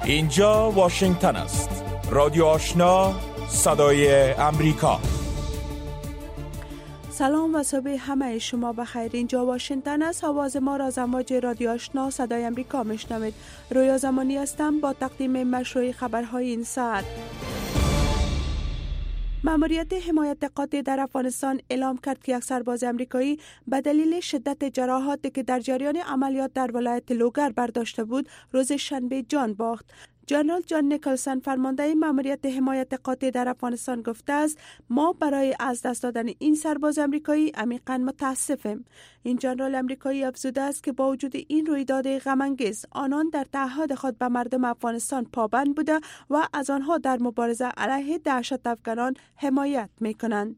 اینجا واشنگتن است. رادیو آشنا، صدای امریکا. سلام و صبح همه شما بخیر. اینجا واشنگتن است. آواز ما را از امواج رادیو آشنا صدای امریکا میشنوید. رویا زمانی هستم با تقدیم مشروع خبرهای این ساعت. ماموریت حمایت قاطع در افغانستان اعلام کرد که یک سرباز امریکایی به دلیل شدت جراحاتی که در جریان عملیات در ولایت لوگر برداشته بود، روز شنبه جان باخت. جنرال جان نیکلسن، فرمانده ماموریت حمایت قاطع در افغانستان، گفته است ما برای از دست دادن این سرباز امریکایی عمیقاً متاسفیم. این جنرال امریکایی افزوده است که با وجود این رویداد غم‌انگیز، آنان در تعهد خود به مردم افغانستان پابند بوده و از آنها در مبارزه علیه دهشت افغانان حمایت می‌کنند.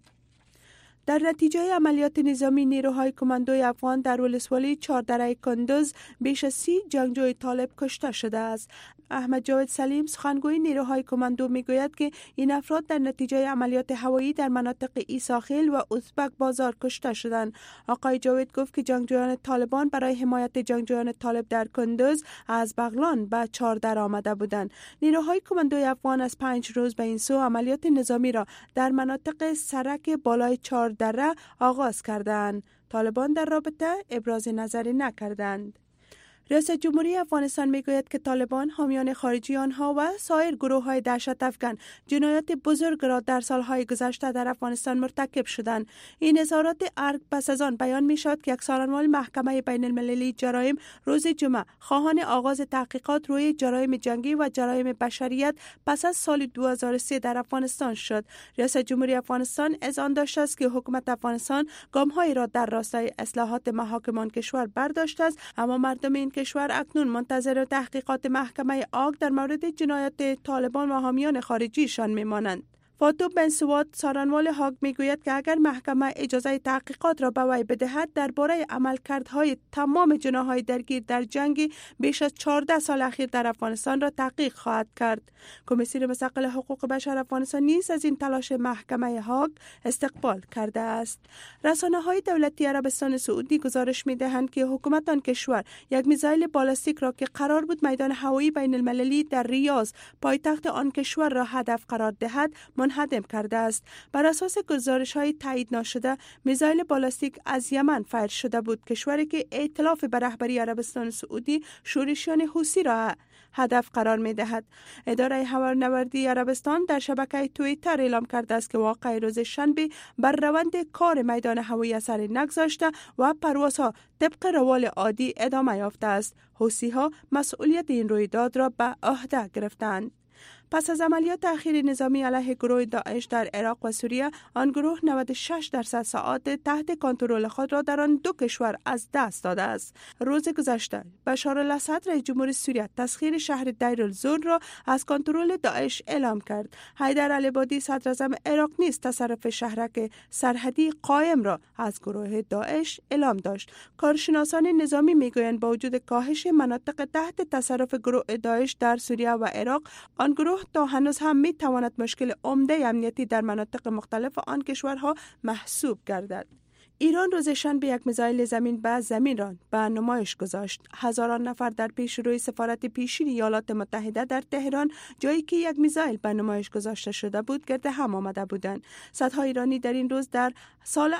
در نتیجه عملیات نظامی نیروهای کماندوی افغان در ولسوالی چهاردره کندوز بیش از 30 جنگجوی طالب کشته شده است. احمد جاوید سلیم، سخنگوی نیروهای کماندو، میگوید که این افراد در نتیجه عملیات هوایی در مناطق ایساخیل و ازبک بازار کشته شدند. آقای جاوید گفت که جنگجویان طالبان برای حمایت جنگجویان طالب در کندوز از بغلان به چهاردره آمده بودند. نیروهای کماندوی افغان از 5 روز به این سو عملیات نظامی را در مناطق سرک بالای چهاردره آغاز کردند. طالبان در رابطه ابراز نظری نکردند. رئیس جمهوری افغانستان میگوید که طالبان، حامیان خارجی آنها و سایر گروه‌های دهشت افغان جنایات بزرگ را در سالهای گذشته در افغانستان مرتکب شدند. این اظهارات ارگ پس از آن بیان می‌شد که یک سخنران محکمه بین المللی جرایم روز جمعه خواهان آغاز تحقیقات روی جرایم جنگی و جرایم بشریت پس از سال 2003 در افغانستان شد. رئیس جمهوری افغانستان اذعان داشته است که حکومت افغانستان گام‌هایی را در راستای اصلاحات محاکم آن کشور برداشته است، اما مردم این کشور اکنون منتظر تحقیقات محکمه آگ در مورد جنایات طالبان و حامیان خارجیشان میمانند. فاتو بن سواد، سخنران هاگ، میگوید که اگر محکمه اجازه تحقیقات را به وی بدهد، درباره عملکردهای تمام جناح‌های درگیر در جنگ بیش از 14 سال اخیر در افغانستان را تحقیق خواهد کرد. کمیسیون مستقل حقوق بشر افغانستان نیز از این تلاش محکمه هاگ استقبال کرده است. رسانه‌های دولتی عربستان سعودی گزارش می‌دهند که حکومت آن کشور یک میزایل بالستیک را که قرار بود میدان هوایی بین المللی در ریاض، پایتخت آن کشور، را هدف قرار دهد، منهدم کرده است. بر اساس گزارش‌های تایید نشده، میزایل بالستیک از یمن فایر شده بود، کشوری که ائتلاف به رهبری عربستان سعودی شورشیان حوثی را هدف قرار می‌دهد. اداره هوانوردی عربستان در شبکه توییتر اعلام کرده است که واقعه روز شنبه بر روند کار میدان هوایی اثر نگذاشته و پروازها طبق روال عادی ادامه یافته است. حوثی‌ها مسئولیت این رویداد را به عهده گرفتند. پس از عملیات اخیر نظامی علیه گروه داعش در عراق و سوریه، آن گروه 96% ساعات تحت کنترل خود را در آن دو کشور از دست داده است. روز گذشته بشار الاسد، رئیس جمهور سوریه، تسخیر شهر دیر-الزور را از کنترل داعش اعلام کرد. حیدر العبادی، صدراعظم عراق، نیز تصرف شهرک سرحدی قائم را از گروه داعش اعلام داشت. کارشناسان نظامی میگویند با وجود کاهش مناطق تحت تصرف گروه داعش در سوریه و عراق، آن گروه تا هنوز هم می تواند مشکل عمده امنیتی در مناطق مختلف آن کشورها محسوب گردد. ایران روز شنبه یک میزایل زمین به زمین را به نمایش گذاشت. هزاران نفر در پیشروی سفارت پیشین ایالات متحده در تهران، جایی که یک میزایل به نمایش گذاشته شده بود، گرد هم آمده بودند. صدها ایرانی در این روز در سال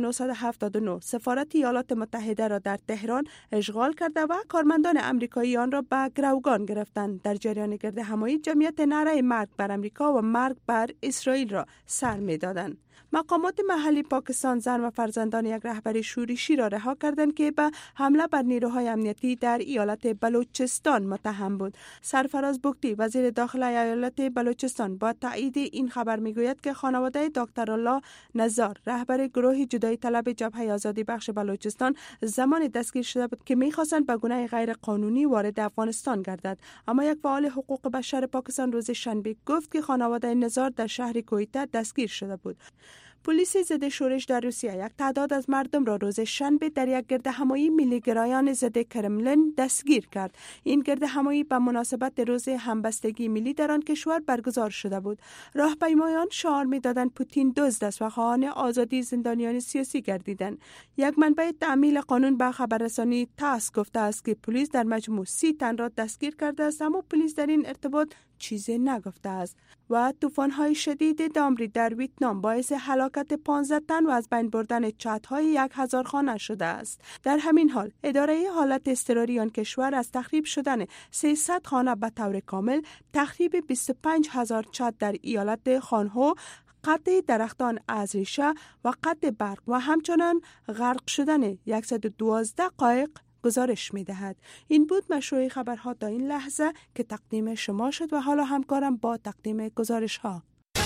1979 سفارت ایالات متحده را در تهران اشغال کرده و کارمندان آمریکایی آن را به گروگان گرفتند. در جریان گرد همایی، جمعیت نعره مرگ بر آمریکا و مرگ بر اسرائیل را سر می‌دادند. مقامات محلی پاکستان زن و فرزندان یک رهبر شورشی را رها کردند که به حمله بر نیروهای امنیتی در ایالت بلوچستان متهم بود. سرفراز بگتی، وزیر داخلی ایالت بلوچستان، با تایید این خبر میگوید که خانواده دکتر الله نزار، رهبر گروه جدایی طلب جبهه آزادی بخش بلوچستان، زمان دستگیر شده بود که می‌خواستند به گونه غیر قانونی وارد افغانستان گردد. اما یک فعال حقوق بشر پاکستان روز شنبه گفت که خانواده نزار در شهر کویته دستگیر شده بود. پلیس ضد شورش در روسیه یک تعداد از مردم را روز شنبه در یک گردهمایی ملیگرایان ضد کرملین دستگیر کرد. این گردهمایی به مناسبت روز همبستگی ملی در آن کشور برگزار شده بود. راهپیمایان شعار می‌دادند پوتین دزد است و خواهان آزادی زندانیان سیاسی گردیدند. یک منبع تعمیل قانون به خبررسانی تاس گفته است که پلیس در مجموع 30 تن را دستگیر کرده است، اما پلیس در این ارتباط چیزی نگفته است. و طوفان‌های شدید دامری در ویتنام باعث هلاکت 15 تن و از بین بردن چترهای 1000 خانه شده است. در همین حال اداره حالت اضطراری آن کشور از تخریب شدن 300 خانه به طور کامل، تخریب 25000 چتر در ایالت خانهو، قطع درختان از ریشه و قطع برق و همچنان غرق شدن 112 قایق گزارش می دهد. این بود مشروع خبرها تا این لحظه که تقدیم شما شد و حالا همکارم با تقدیم گزارش ها.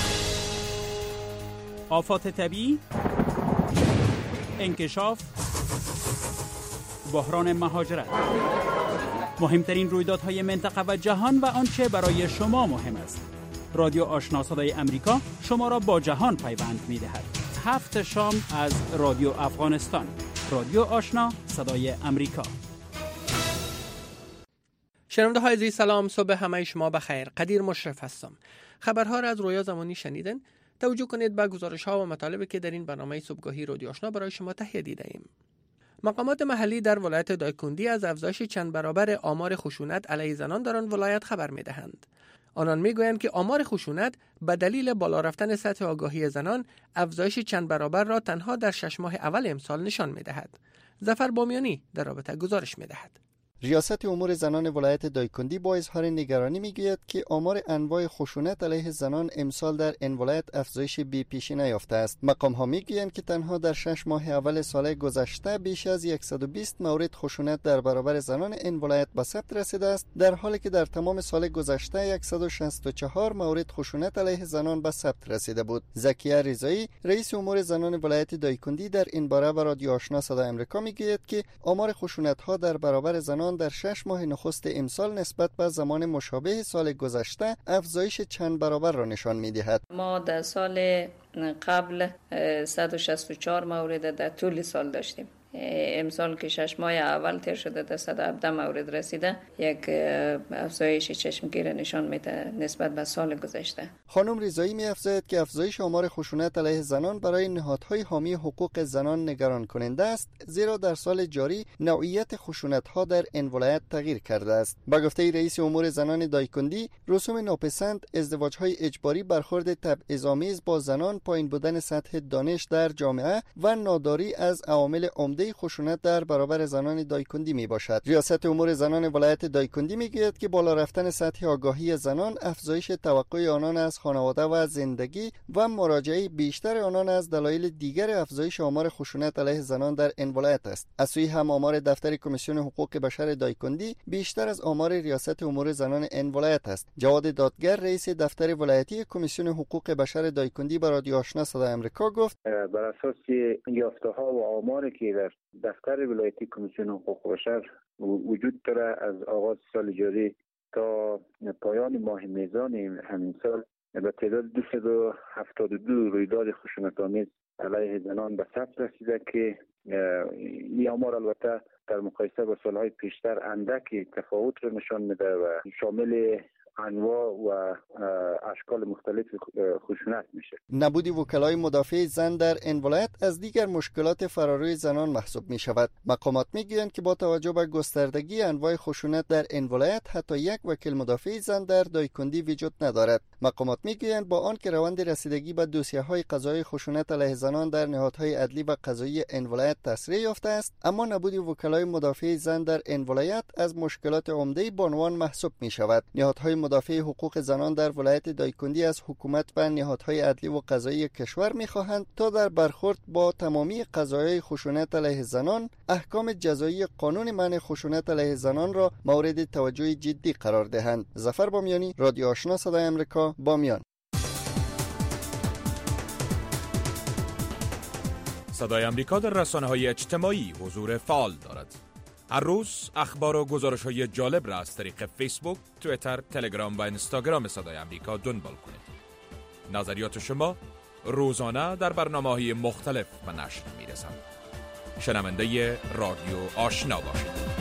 آفات طبیعی، انکشاف، بحران مهاجرت، مهمترین رویدادهای منطقه و جهان و آنچه برای شما مهم است. رادیو آشنا صدای امریکا شما را با جهان پیوند می دهد. 7 شام از رادیو افغانستان. رادیو آشنا صدای امریکا. شنونده های عزیز، سلام، صبح همه شما بخیر. قدیر مشرف هستم. خبرها را از رویا زمانی شنیدن. توجه کنید به گزارش ها و مطالبی که در این برنامه صبحگاهی رادیو آشنا برای شما تهیه دیده ایم. مقامات محلی در ولایت دایکندی از افزایش چند برابر آمار خشونت علیه زنان در آن ولایت خبر می دهند. آنان میگویند که آمار خشونت به دلیل بالا رفتن سطح آگاهی زنان افزایش چند برابر را تنها در 6 ماه اول امسال نشان می‌دهد. ظفر بامیانی در رابطه گزارش می‌دهد. ریاست امور زنان ولایت دایکندی با اظهار نگرانی میگوید که آمار انواع خشونت علیه زنان امسال در این ولایت افزایش بی‌پیشی نیافته است. مقام‌ها میگویند که تنها در 6 ماه اول سال گذشته بیش از 120 مورد خشونت در برابر زنان این ولایت به ثبت رسیده است، در حالی که در تمام سال گذشته 164 مورد خشونت علیه زنان به ثبت رسیده بود. زکیه رضایی، رئیس امور زنان ولایت دایکندی، در این باره به رادیو آشنا صدای آمریکا میگوید که آمار خشونت‌ها در برابر زنان در 6 ماه نخست امسال نسبت به زمان مشابه سال گذشته افزایش چند برابر را نشان می‌دهد. ما در سال قبل 164 مورد در طول سال داشتیم. امسال که 6 ماه اول تیر شده در 117 مورد رسیده، یک افزایش چشمگیر نشان میده نسبت به سال گذشته. خانم رضایی می‌افزاید که افزایش آمار خشونت علیه زنان برای نهادهای حامی حقوق زنان نگران کننده است، زیرا در سال جاری نوعیت خشونت‌ها در این ولایت تغییر کرده است. با گفته رئیس امور زنان دایکندی، رسوم ناپسند، ازدواج‌های اجباری، برخورد تبعیض‌آمیز با زنان، پایین بودن سطح دانش در جامعه و ناداری از عوامل عمده خشونت در برابر زنان دایکندی می باشد. ریاست امور زنان ولایت دایکندی میگوید که بالا رفتن سطح آگاهی زنان، افزایش توقع آنان از خانواده و زندگی و مراجعه بیشتر آنان از دلایل دیگر افزایش آمار خشونت علیه زنان در این ولایت است. از سوی هم آمار دفتر کمیسیون حقوق بشر دایکندی بیشتر از آمار ریاست امور زنان این ولایت است. جواد دادگر، رئیس دفتر ولایتی کمیسیون حقوق بشر دایکندی، با رادیو آشنا صدای آمریکا گفت: بر اساس یافته‌ها و آماری که در دفتر ولایتی کمیسیون حقوق بشر وجود داره، از آغاز سال جاری تا پایان ماه میزان همین سال به تعداد 272 رویداد خشونت‌آمیز علیه زنان به ثبت رسیده که این آمار البته در مقایسه با سالهای پیشتر اندکی تفاوت رو نشان میده و شامل انواع و اشکال مختلف خشونت میشه. نبود وکلای مدافع زن در این ولایت از دیگر مشکلات فراروی زنان محسوب می شود. مقامات میگویند که با توجه به گستردگی انواع خشونت در این ولایت، حتی یک وکیل مدافع زن در دایکندی وجود ندارد. مقامات میگویند با آن که روند رسیدگی به دوسیه‌های قضایی خشونت علیه زنان در نهادهای عدلی و قضایی این ولایت تسریع یافته است، اما نبود وکلای مدافع زن در این ولایت از مشکلات عمده بانوان محسوب می شود. نهادهای مدافع حقوق زنان در ولایت دایکندی از حکومت و نهادهای عدلی و قضایی کشور می‌خواهند تا در برخورد با تمامی قضایای خشونت علیه زنان، احکام جزایی قانون منع خشونت علیه زنان را مورد توجه جدی قرار دهند. ظفر بامیانی، رادیو آشنا صدای آمریکا، بامیان. صدای آمریکا در رسانه‌های اجتماعی حضور فعال دارد. هر روز اخبار و گزارش‌های جالب را از طریق فیسبوک، توییتر، تلگرام و اینستاگرام صدای آمریکا دنبال کنید. نظریات شما روزانه در برنامه‌های مختلف به نشر می‌رسند. شنونده رادیو آشنا باشید.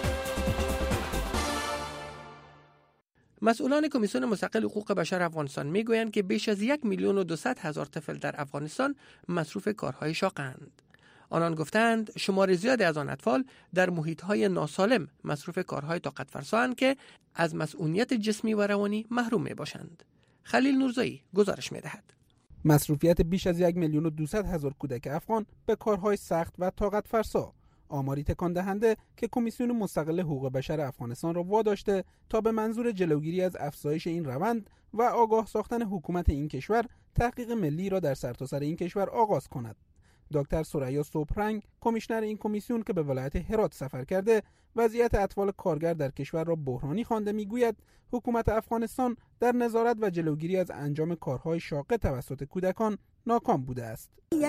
مسئولان کمیسیون مستقل حقوق بشر افغانستان میگویند که بیش از 1,200,000 طفل در افغانستان مصروف کارهای شاقند. آنان گفتند شمار زیادی از آن اطفال در محیط‌های ناسالم مصروف کارهای طاقت فرسااند که از مسئولیت جسمی و روانی محروم میباشند. خلیل نورزایی گزارش میدهد. مصروفیت بیش از 1,200,000 کودک افغان به کارهای سخت و طاقت فرسا، آماری تکان دهنده که کمیسیون مستقل حقوق بشر افغانستان را واداشته تا به منظور جلوگیری از افزایش این روند و آگاه ساختن حکومت این کشور تحقیق ملی را در سرتاسر این کشور آغاز کند. دکتر ثریا صبحرنگ، کمیشنر این کمیسیون که به ولایت هرات سفر کرده، وضعیت اطفال کارگر در کشور را بحرانی خوانده، میگوید حکومت افغانستان در نظارت و جلوگیری از انجام کارهای شاق توسط کودکان ناکام بوده است.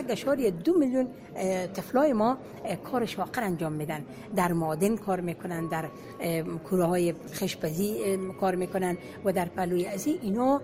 1.2 میلیون طفلای ما کار شاق انجام میدن، در معادن کار میکنن، در کوره‌های خشپزی کار میکنن و در پلوی ازی اینا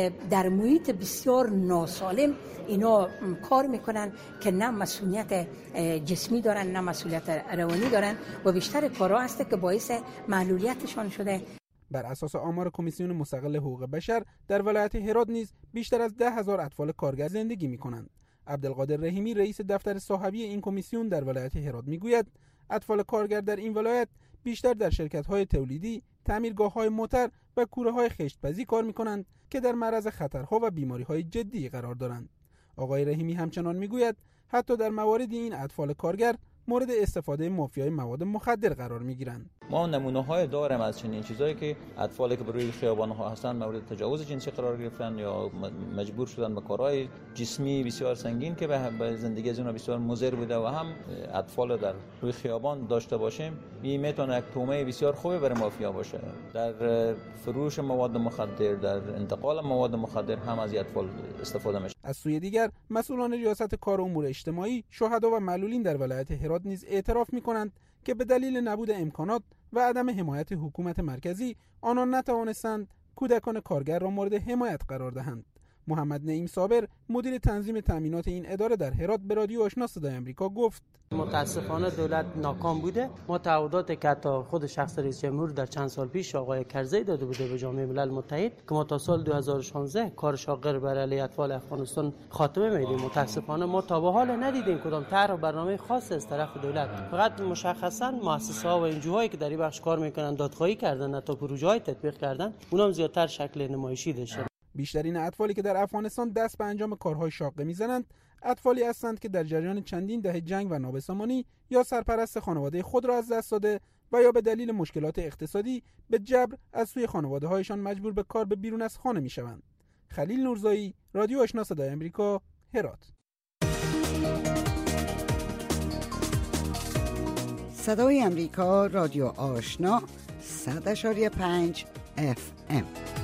در محیط بسیار ناسالم اینا کار میکنن که نه مسئولیت جسمی دارن نه مسئولیت روانی دارن و بیشتر کارها هست که باعث معلولیتشان شده. بر اساس آمار کمیسیون مستقل حقوق بشر در ولایت هرات نیز بیشتر از 10,000 اطفال کارگر زندگی می‌کنند. عبدالقادر رحیمی رئیس دفتر صاحبی این کمیسیون در ولایت هرات میگوید اطفال کارگر در این ولایت بیشتر در شرکت‌های تولیدی، تعمیرگاه‌های موتر و کوره‌های خشت‌پزی کار می‌کنند که در معرض خطرها و بیماری‌های جدی قرار دارند. آقای رحیمی همچنان میگوید حتی در مواردی این اطفال کارگر مورد استفاده مافیای مواد مخدر قرار میگیرند. ما نمونه‌های داریم از چنین چیزایی که اطفالی که بر روی خیابان‌ها هستند مورد تجاوز جنسی قرار گرفتن یا مجبور شدن به کارهای جسمی بسیار سنگین که به زندگی از اونها بسیار مضر بوده و هم اطفال در روی خیابان داشته باشیم، این میتونه یک تومه بسیار خوبی برای مافیا باشه. در فروش مواد مخدر، در انتقال مواد مخدر هم از اطفال استفاده میشه. از سوی دیگر مسئولان ریاست کار و امور اجتماعی، شهدا و معلولین در ولایت هرات نیز اعتراف می‌کنند که به دلیل نبود امکانات و عدم حمایت حکومت مرکزی آنان نتوانستند کودکان کارگر را مورد حمایت قرار دهند. محمد نعیم صابر، مدیر تنظیم تامینات این اداره در هرات، به رادیو آشنا صدای آمریکا گفت متاسفانه دولت ناکام بوده. ما تعهداتی که تا خود شخص رئیس جمهور در چند سال پیش آقای کرزی داده بوده به جامعه ملل متحد که ما تا سال 2016 کار شاغر بر علیه اطفال افغانستان خاتمه میدیم، متاسفانه ما تا به حال ندیدیم کدام طرح و برنامه خاص از طرف دولت. فقط مشخصا مؤسسه‌ها و انجوهایی که در این بخش کار میکنن دادخواهی کردن تا پروژه‌های تطبیق کردن، اونم زیادتر شکل نمایشی داشته. بیشترین اطفالی که در افغانستان دست به انجام کارهای شاقه میزنند اطفالی هستند که در جریان چندین دهه جنگ و نابسامانی یا سرپرست خانواده خود را از دست داده و یا به دلیل مشکلات اقتصادی به جبر از سوی خانواده‌هایشان مجبور به کار به بیرون از خانه میشوند. خلیل نورزایی، رادیو آشنا صدای آمریکا، هرات. صدای آمریکا، رادیو آشنا 100.5 FM.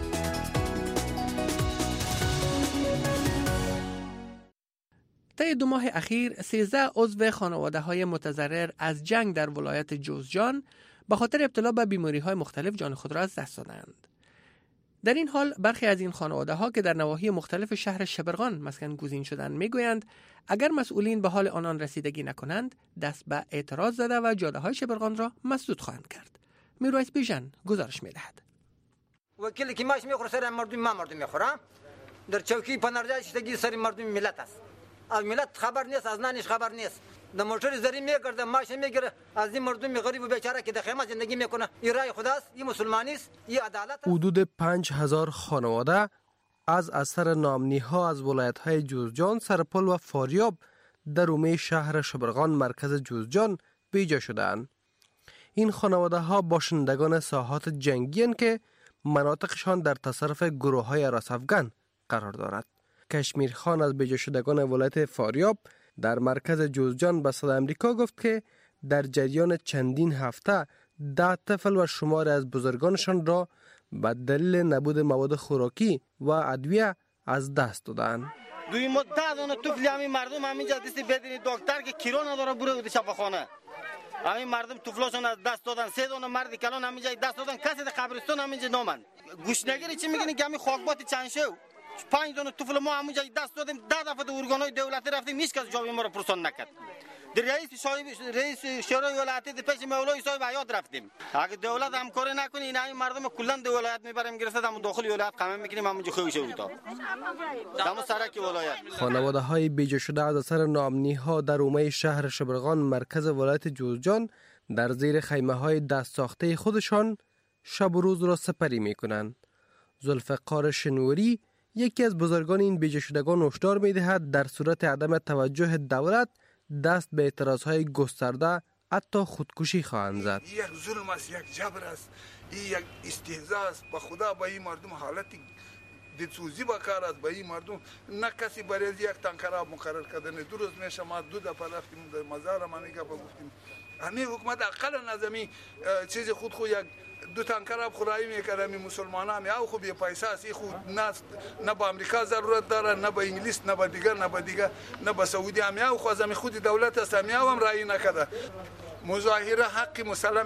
طی 2 ماه اخیر 13 عضو خانواده‌های متضرر از جنگ در ولایت جوزجان به خاطر ابتلا به بیماری‌های مختلف جان خود را از دست دادند. در این حال برخی از این خانواده‌ها که در نواحی مختلف شهر شبرغان مسکن گزین شدند میگویند اگر مسئولین به حال آنان رسیدگی نکنند دست به اعتراض زده و جاده‌های شبرغان را مسدود خواهند کرد. میرویس بیژن گزارش می‌دهد. وکیلی که ماش می‌خوره سر مردم می‌خورم در چوکی پنارداش تگی سر مردم ملت است. از ملت خبر نیست، از نانش خبر نیست. در موتور زری میگرده، ماش میگیره، از این مردم غریب و بیچاره که در خیمه زندگی میکنه. این رای خداست، این مسلمانی است، این عدالت است. حدود 5000 خانواده از اثر نامنی‌ها از ولایت‌های جوزجان، سرپل و فاریاب در حومه شهر شبرغان مرکز جوزجان بیجا شدند. این خانواده‌ها باشندگان ساحات جنگی اند که مناطقشان در تصرف گروه‌های راسافگن قرار دارد. کشمیر خان از بیجا شدگان ولایت فاریاب در مرکز جوزجان به صدای آمریکا گفت که در جریان چندین هفته 10 طفل و شمار از بزرگانشان را به دلیل نبود مواد خوراکی و ادویه از دست دادند. دوی مدت اون طفلی همین مردم همینجا دستی بدین دکتر که کیرو نداره بره بود شفاخانه. همین مردم طفلاشون از دست دادن، 3 دونه مرد کلان همینجا دست دادن، کسی در قبرستان همینجا نامند. گوشنگیری چی میگین که همین خاکبات چند شو 5 دونه طفل ما همونجا دست دادیم 10 دفعه در ارگان‌های دولتی رفتیم هیچ کس جواب ما رو پرسان نکرد. در رئیس شورای ولایتی در پیش مولای صاحب حیات رفتیم. اگه دولت همکاری نکنه این مردم کلا در ولایت میبریم گرفته هم داخل ولایت قمه میکنیم همونجا خویش بود. دم سرک ولایت. خانواده‌های بیجا شده از اثر ناامنی‌ها در حومه شهر شبرغان مرکز ولایت جوزجان در زیر خیمه‌های دست ساخته خودشان شب و روز را سپری می‌کنند. ذوالفقار شنوری یکی از بزرگان این بیجا شدگان هشدار می‌دهد در صورت عدم توجه دولت دست به اعتراضهای گسترده حتی خودکشی خواهند زد. یک ظلم است، یک جبر است، یک استهزاء است. به خدا به این مردم حالتی دلسوزی بکار است. به این مردم نه کسی برای یک تنکراب مقرر کردن. دو روز میشه ما 2 دفعه رفتیم در مزار منیگه گفتیم همین حکومت اقل نظمی چیز خود یک 2 تنکراب خورایی میکرد می مسلمانان یا خو به پیسه است خود نه به امریکا ضرورت داره نه به انگلیس نه به دیگر نه به سعودی هم خو از خود دولت است هم رای نکرده. مظاهره حق مسلم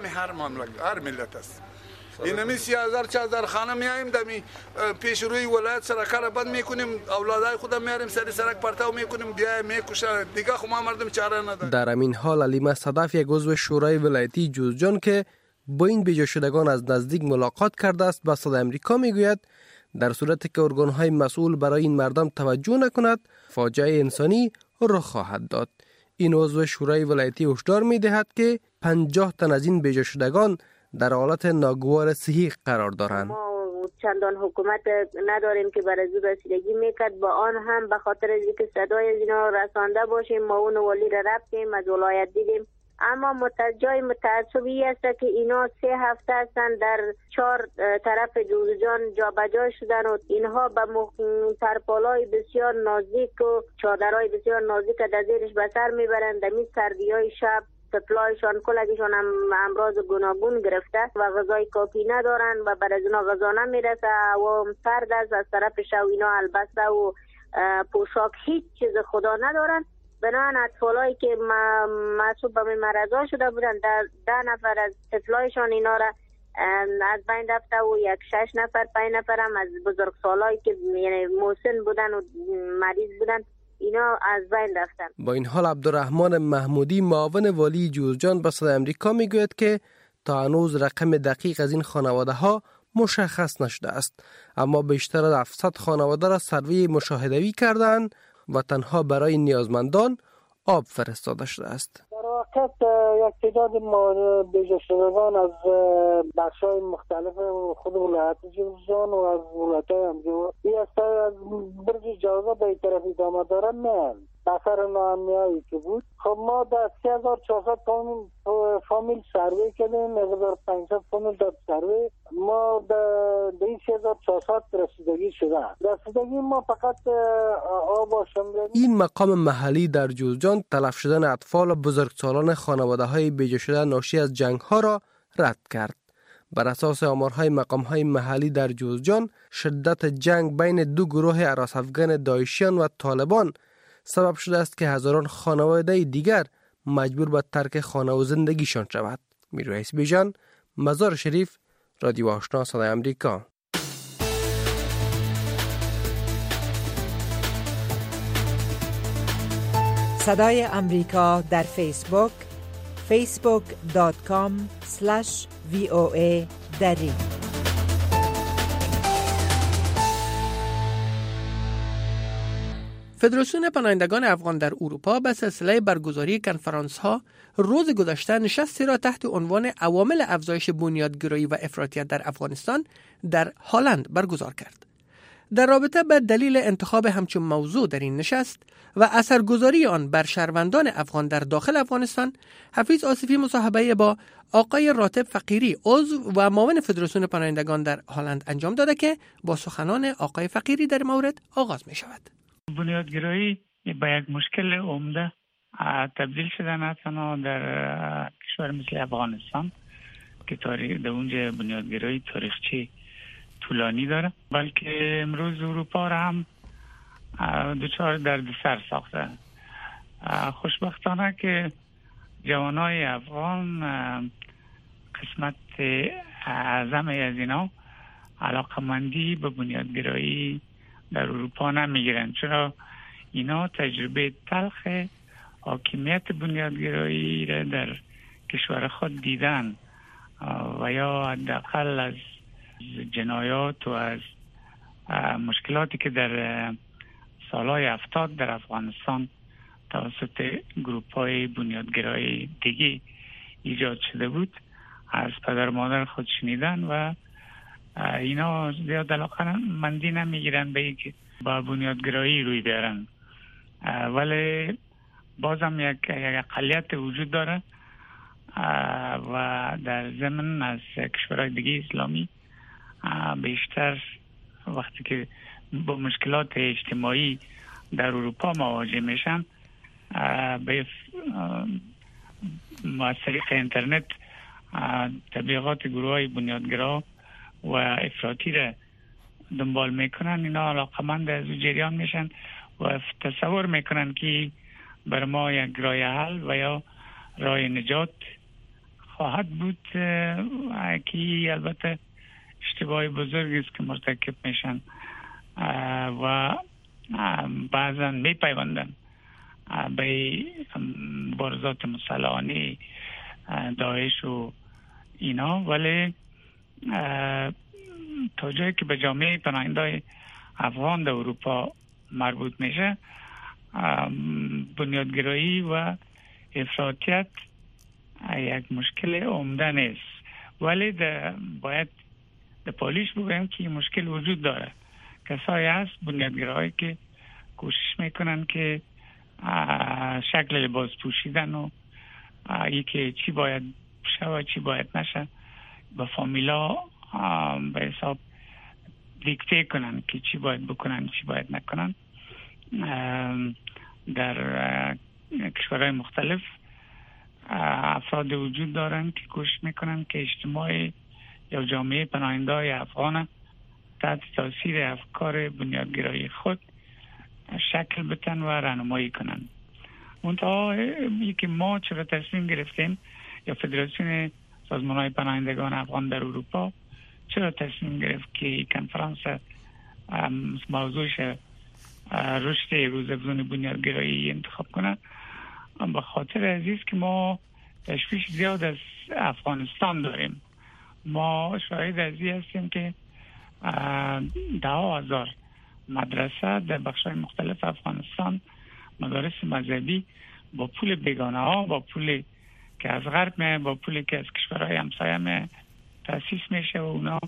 هر ملت است. اینمی 30,000 4000 خانه میایم دمی پیش روی ولایت سره کار بند میکنیم اولادای خودم میاریم سر سرک پرتاو میکنیم بیا میکشن دیگه خو ما مردم چاره نداره. در همین حال علیمه صدف یک عضو شورای ولایتی جوزجان که با این بیجا شدگان از نزدیک ملاقات کرده است با صدای امریکا میگوید در صورتی که ارگان‌های مسئول برای این مردم توجه نکند فاجعه انسانی رخ خواهد داد. این عضو شورای ولایتی هشدار میدهد که 50 تن از این بیجا شدگان در حالت ناگوار صحی قرار دارند. ما چندان حکومت نداریم که برای زود رسیدگی میکرد با آن هم به خاطر اینکه صدای از اینا رسانده باشیم ما اون ولی را رفتیم از ولایت دیدیم اما جای متعصبی است که اینا 3 هفته هستن در 4 طرف جوزجان جابجا شدن و اینها به ترپالای بسیار نازک و چادرهای بسیار نازک در زیرش به سر میبرند. در سردیهای شب سپلایشان کلگیشان هم امراض گوناگون گرفته و غذای کافی ندارن و بر از اینا غذا نمیرسه و سرد است از طرف شو اینا البسه و پوشاک هیچ چیز خدا ندارن. بنابراین اطفالایی که محسوب به مرضا شده بودن در 10 نفر از طفلایشان اینا را از بین رفته و 6 نفر 5 نفر هم از بزرگسالایی که یعنی مسن بودن و مریض بودن اینا از بین رفتن. با این حال عبدالرحمن محمودی معاون والی جوزجان به صدای امریکا میگوید که تا هنوز رقم دقیق از این خانواده ها مشخص نشده است اما بیشتر از 700 خانواده را سروی مشاهده‌ای کردند و تنها برای نیازمندان آب فرستاده شده است. در واقع یک تعداد بیجا شدگان از بخش‌های مختلف خود ولایت جوزجان و از ولایت‌های همجوار از برج جوزا به این طرف ادامه دارن میان اثر ناامنیایی که بود. خب ما در 3400 فامیل سروی کردیم 1500 فامیل در سروی ما در این 3400 رسیدگی شدن. رسیدگی ما فقط آب و شمرنی. این مقام محلی در جوزجان تلف شدن اطفال و بزرگسالان خانواده‌های بیجا شده ناشی از جنگ‌ها را رد کرد. بر اساس آمارهای مقام‌های محلی در جوزجان شدت جنگ بین 2 گروه هراس افغان داعشیان و طالبان سبب شده است که هزاران خانواده دیگر مجبور به ترک خانه و زندگیشان شود. میرویس بیژن، مزار شریف، رادیو آشنا صدای امریکا. صدای امریکا در فیسبوک facebook.com/VOA دری. فدراسیون پناهندگان افغان در اروپا به سلسله برگزاری کنفرانس ها روز گذشته نشستی را تحت عنوان عوامل افزایش بنیادگرایی و افراطیت در افغانستان در هلند برگزار کرد. در رابطه به دلیل انتخاب همچون موضوع در این نشست و اثرگذاری آن بر شهروندان افغان در داخل افغانستان، حفیظ آصفی مصاحبه با آقای راتب فقیری عضو و معاون فدراسیون پناهندگان در هلند انجام داده که با سخنان آقای فقیری در مورد آغاز می شود. بنیادگرایی به یک مشکل عمده تبدیل شده، نه تنها در کشور مثل افغانستان که تاریخ در اونجا بنیادگرایی تاریخچه طولانی داره، بلکه امروز اروپا را هم دچار دردسر ساخته. خوشبختانه که جوانای افغان قسمت اعظم از اینا علاقمندی به بنیادگرایی در اروپا نمیگیرن، چرا اینا تجربه تلخ حاکمیت بنیادگرایی را در کشور خود دیدن و یا حداقل از جنایات و از مشکلاتی که در سالهای 70 در افغانستان توسط گروپ‌های بنیادگرای دیگه ایجاد شده بود از پدر مادر خود شنیدن و اینا زیاد علاقه‌مندی نمیگیرن به اینکه با بنیادگرایی روی بیارن، ولی بازم یک اقلیت وجود داره و در ضمن از کشورهای دیگه اسلامی بیشتر وقتی که با مشکلات اجتماعی در اروپا مواجه میشن به از طریق اینترنت تبلیغات گروه های بنیادگرا و افراطی را دنبال میکنن. اینا علاقمند از جریان میشن و تصور میکنن که بر ما یک راه حل و یا راه نجات خواهد بود که البته اشتباه بزرگی است که مرتکب میشن و بعضا میپیوندن به مبارزات مسلحانه داعش و اینا، ولی تا جایی که به جامعه پناهنده‌های افغان در اروپا مربوط میشه، بنیادگرایی و افراطیت یک مشکل عمده نیست، ولی باید در پالیش بگویم که این مشکل وجود داره. کسایی هست بنیادگرایی که کوشش میکنن که شکل لباس پوشیدن و یکی چی باید شود چی باید نشه با فامیلا به حساب دیکته کنن که چی باید بکنن چی باید نکنن. در کشورهای مختلف افراد وجود دارن که کوشش میکنن که اجتماع یا جامعه پناهنده‌های افغان تحت تاثیر افکار بنیادگرایی خود شکل بتن و راهنمایی کنن. منتها یکی ما چرا تصمیم گرفتیم یا فدراسیون سازمان‌های پناهندگان افغان در اروپا چرا تصمیم گرفت که کنفرانس موضوعش رشد روزافزون بنیادگرایی انتخاب کنه؟ به خاطر عزیز که ما تشویش زیاد از افغانستان داریم. ما شاهد ازی هستیم که 10,000 مدرسه در بخش‌های مختلف افغانستان، مدارس مذهبی با پول بیگانه ها، با پول که از غرب میه، با پولی که از کشورهای همسایه میه تأسیس میشه و اونا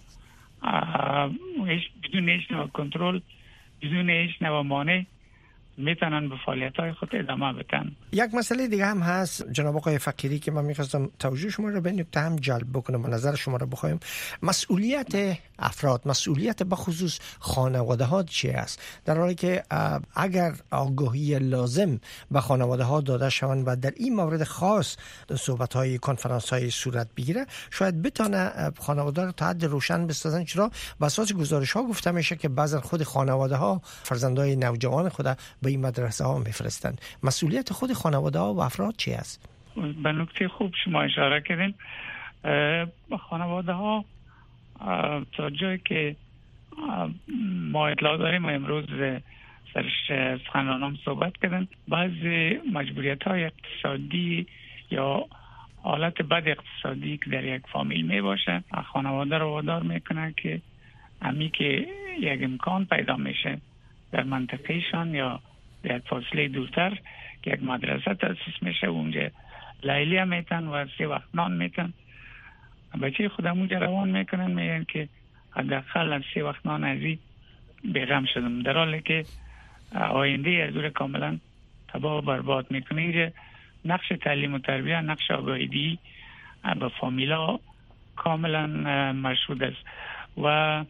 بدون هیچ نوع کنترل، بدون هیچ نوع مانع میتونن به فعالیت‌های خود ادامه بدن. یک مسئله دیگه هم هست جناب آقای فقیری که من می‌خواستم توجه شما رو به این نکته هم جلب بکنم و نظر شما رو بخوایم. مسئولیت افراد، مسئولیت به خصوص خانواده‌ها چی است؟ در حالی که اگر آگاهی لازم به خانواده‌ها داده شوند و در این مورد خاص صحبت‌های کنفرانس‌های صورت بگیره، شاید بتونه خانواده رو تا حد روشن بسازن. چرا بر اساس گزارش‌ها گفته میشه که بعضی خود خانواده‌ها فرزندای نوجوان خود به این مدرسه ها میفرستن. مسئولیت خود خانواده ها و افراد چی است؟ به نکته خوب شما اشاره کردین. خانواده ها تا جایی که ما اطلاع داریم و امروز سرش سخنرانان صحبت کردن، بعضی مجبوریت های اقتصادی یا حالت بد اقتصادی که در یک فامیل می باشه خانواده رو وادار میکنه که امی که یک امکان پیدا میشه در منطقهشان یا در فاصله دورتر که یک مدرسه تأسیس میشه اونجا لیلی هم میتن و 3 وقت نان میتن، بچه خودم اونجا روان میکنن میگن که حداقل از 3 وقت نان ازی بیغم شدم، در حالی که آینده از دور کاملا تباه و برباد میکنه. اینجا نقش تعلیم و تربیه، نقش آگاهی به فامیلا کاملا مشهود است و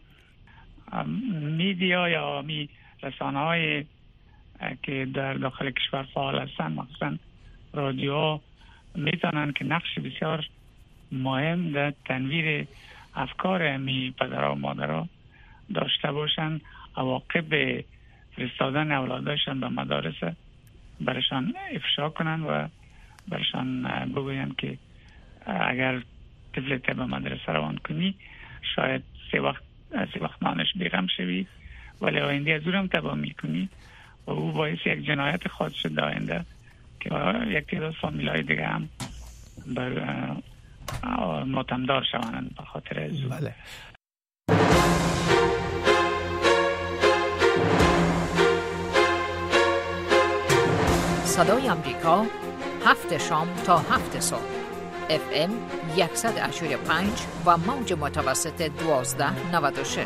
میدیا یا رسانه های که در داخل کشور فعال هستند، مخصوصا رادیو، میتونن که نقش بسیار مهم در تنویر افکار امی پدرها و مادرها داشته باشن، عواقب فرستادن اولادشان به مدارس برشان افشا کنن و برشان بگوین که اگر طفلت به مدرسه روان کنی شاید 3 وقت نانش بیغم شوی ولی آینده از او هم تباه میکنی و او باعث یک جنایت خاص شد آینده که یک تعداد فامیلای دیگه هم بر ماتمدار شوند به خاطر از او. بله. صدای امریکا 7 شام تا 7 صبح FM 100.5 و موج متوسط 1296.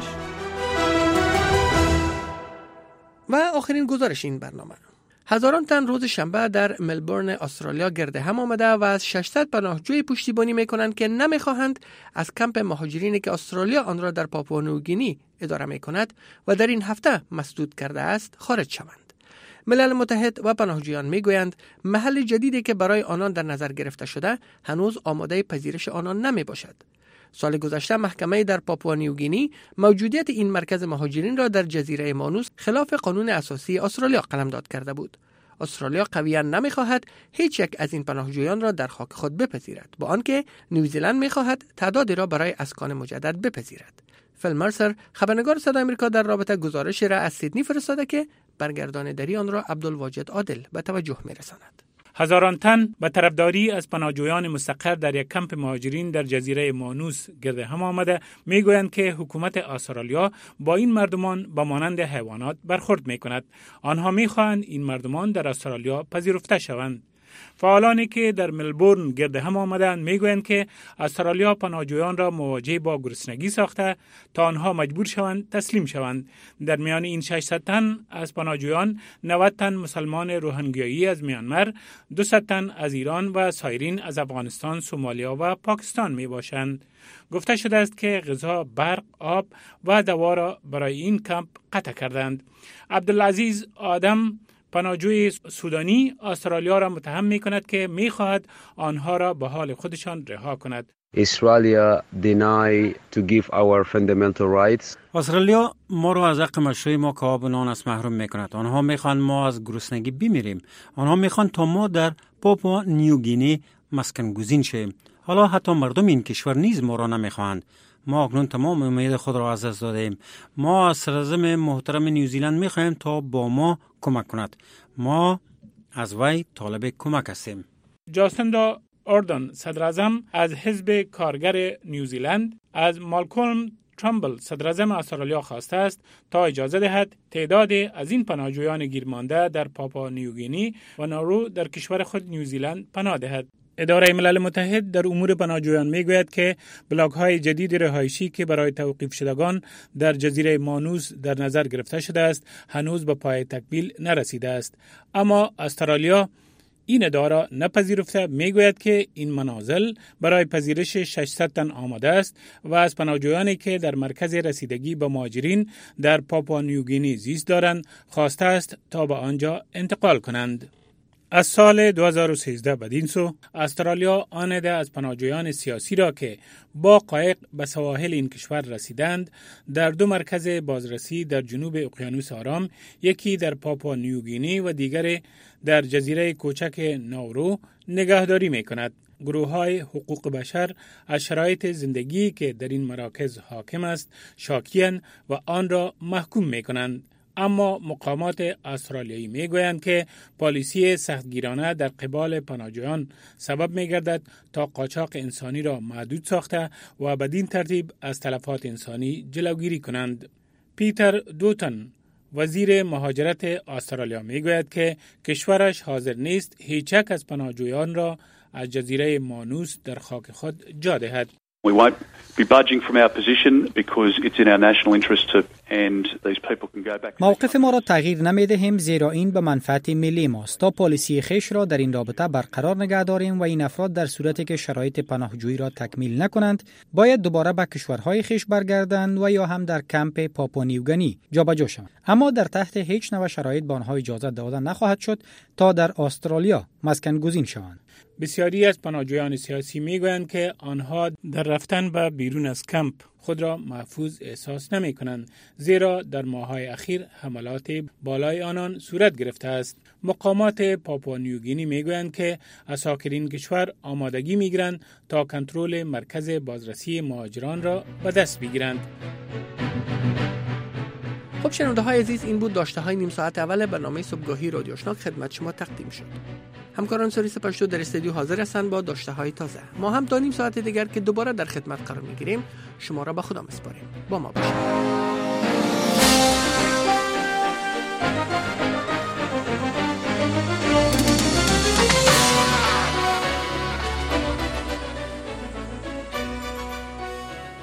و آخرین گزارش این برنامه. هزاران تن روز شنبه در ملبورن استرالیا گرد هم آمده و از 600 پناهجوی پشتیبانی میکنند که نمیخواهند از کمپ مهاجرینی که استرالیا آن را در پاپوا نیوگینی اداره میکند و در این هفته مسدود کرده است خارج شوند. ملل متحد و پناهجویان میگویند محل جدیدی که برای آنان در نظر گرفته شده هنوز آماده پذیرش آنان نمی باشد. سال گذشته محکمه در پاپوا نیوگینی موجودیت این مرکز مهاجرین را در جزیره مانوس خلاف قانون اساسی استرالیا قلمداد کرده بود. استرالیا قویاً نمیخواهد هیچ یک از این پناهجویان را در خاک خود بپذیرد، با آنکه نیوزیلند میخواهد تعدادی را برای اسکان مجدد بپذیرد. فیل مرسر خبرنگار صدای آمریکا در رابطه گزارشی را از سیدنی فرستاده که برگرداندگی آن را عبدالواجد عادل به توجه می‌رساند. هزاران تن به طرفداری از پناهجویان مستقر در یک کمپ مهاجرین در جزیره مانوس گرد هم آمده میگویند که حکومت استرالیا با این مردمان به مانند حیوانات برخورد میکند. آنها میخواهند این مردمان در استرالیا پذیرفته شوند. فعالانی که در ملبورن گرد هم آمدند میگویند که استرالیا پناهجویان را مواجه با گرسنگی ساخته تا آنها مجبور شوند تسلیم شوند. در میان این 600 تن از پناهجویان 90 تن مسلمان روهنگیایی از میانمار، 200 تن از ایران و سایرین از افغانستان، سومالیا و پاکستان می باشند. گفته شده است که غذا، برق، آب و دوا را برای این کمپ قطع کردند. عبدالعزیز آدم پناهجوی سودانی استرالیا را متهم می کند که می خواهد آنها را به حال خودشان رها کند. Australia deny to give our fundamental rights. استرالیا ما را از حق مشروع ما که آب و نان است محروم می کند. آنها می خواهند ما از گرسنگی بمیریم. آنها می خواهند تا ما در پاپوا نیوگینی مسکن گزین شویم. حالا حتی مردم این کشور نیز ما را نمی خواهند. ما اکنون تمام امید خود را از دست دادیم. ما از سرزمین محترم نیوزیلند می خواهیم تا با ما کمک کند. ما از وی طالب کمک هستیم. جاستندا اردن صدر اعظم از حزب کارگر نیوزیلند از مالکولم ترامبل صدر اعظم استرالیا خواسته است تا اجازه دهد تعداد از این پناهجویان گیرمانده در پاپوا نیوگینی و نارو در کشور خود نیوزیلند پناه دهد. اداره ملل متحد در امور پناهجویان میگوید که بلاک‌های جدید رهایشی که برای توقیف شدگان در جزیره مانوس در نظر گرفته شده است هنوز به پای تکمیل نرسیده است. اما استرالیا این اداره نپذیرفته میگوید که این منازل برای پذیرش 600 تن آماده است و از پناهجویانی که در مرکز رسیدگی به مهاجرین در پاپوا نیوگینی زیست دارند خواسته است تا به آنجا انتقال کنند. از سال 2013 بدین سو استرالیا آمده از پناهجویان سیاسی را که با قایق به سواحل این کشور رسیدند در دو مرکز بازرسی در جنوب اقیانوس آرام، یکی در پاپوا نیوگینی و دیگر در جزیره کوچک ناورو نگهداری می کند. گروه‌های حقوق بشر از شرایط زندگی که در این مراکز حاکم است شاکی‌اند و آن را محکوم می کنند. اما مقامات استرالیایی می گویند که پالیسی سختگیرانه در قبال پناهجویان سبب می گردد تا قاچاق انسانی را محدود ساخته و بدین ترتیب از تلفات انسانی جلوگیری کنند. پیتر دوتن وزیر مهاجرت استرالیا می گوید که کشورش حاضر نیست هیچ یک از پناهجویان را از جزیره مانوس در خاک خود جا دهد. We won't be budging from our position because it's in our national interest to end these people can go back. موقف ما را تغییر نمی‌دهیم زیرا این به منفعت ملی ماست تا پالیسی خویش را در این رابطه برقرار نگه داریم و این افراد در صورتی که شرایط پناهجویی را تکمیل نکنند باید دوباره به کشورهای خویش برگردند و یا هم در کمپ پاپوا نیوگینی جابجا شوند. اما در تحت هیچ نوع شرایط به آنها اجازه داده نخواهد شد تا در استرالیا مسکن گزین شوند. بسیاری از پناهجویان سیاسی میگویند که آنها در رفتن به بیرون از کمپ خود را محفوظ احساس نمی کنند زیرا در ماه‌های اخیر حملات بالای آنان صورت گرفته است. مقامات پاپوا نیوگینی میگویند که اساکرین کشور آمادگی میگیرند تا کنترل مرکز بازرسی مهاجران را به دست بگیرند. خب شنونده های عزیز، این بود داشته های نیم ساعت اول برنامه صبحگاهی رادیو آشنا خدمت شما تقدیم شد. همکاران سری سپشتو در استودیو حاضر هستند با داشته های تازه. ما هم تا نیم ساعت دیگر که دوباره در خدمت قرار میگیریم شما را به خدا میسپاریم. با ما باشید.